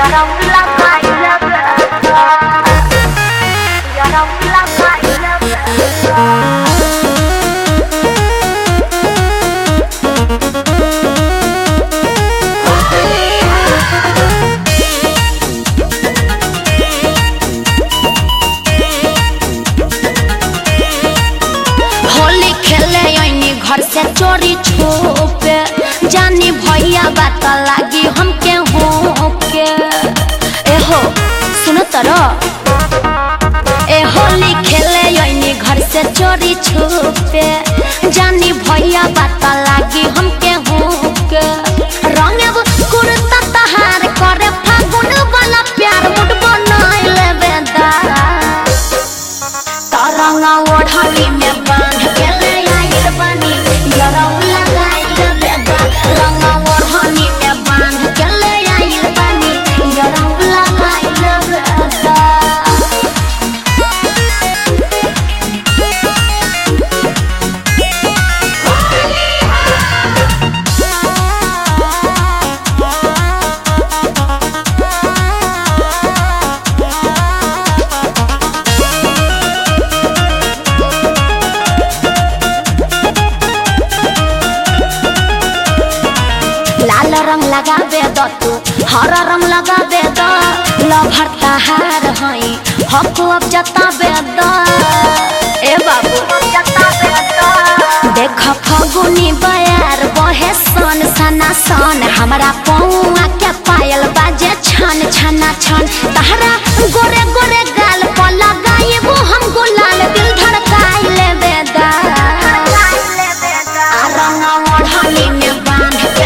घर से चोरी छुपे जानी भैया बात लागी हमके होके एहो सुन तरो ए होली खेले यनी घर से चोरी छुपे जानी भैया बात लागी हमके होके रंगब कुर्ता तहार करे फागुन वाला प्यार मुड बनाई लेबे दा तरंगा ओढ़ाली में बांध के ले आइल बनी लाल रंग लगाबे द तू हरा रंग लगाबे द लभर तहार हई हक अब जताबे द ए बाबू जताबे द देख फगुनी बयार बहे सन सना सन हमरा पौआ के पायल बाजे छन छना छन तहरा गोरे गोरे गाल पर लगाइबो हम गुलाल दिल धड़काई लेबे द आ रंग ओढ़ाली में बांध के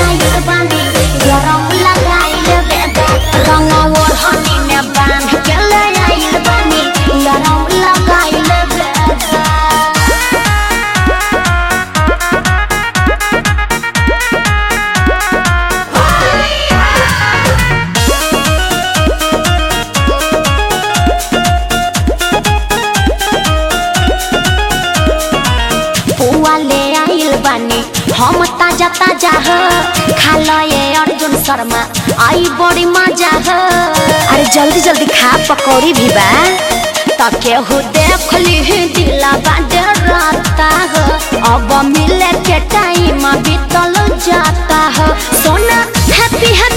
हम ताजा ताजा हो खा लो ये अर्जुन शर्मा आई बड़ी मजा हो अरे जल्दी जल्दी खा पकौड़ी भी बा तके हो देख ली दिला बाडे राता हो अब मिले के टाइम बीतल जाता हो सोना हैप्पी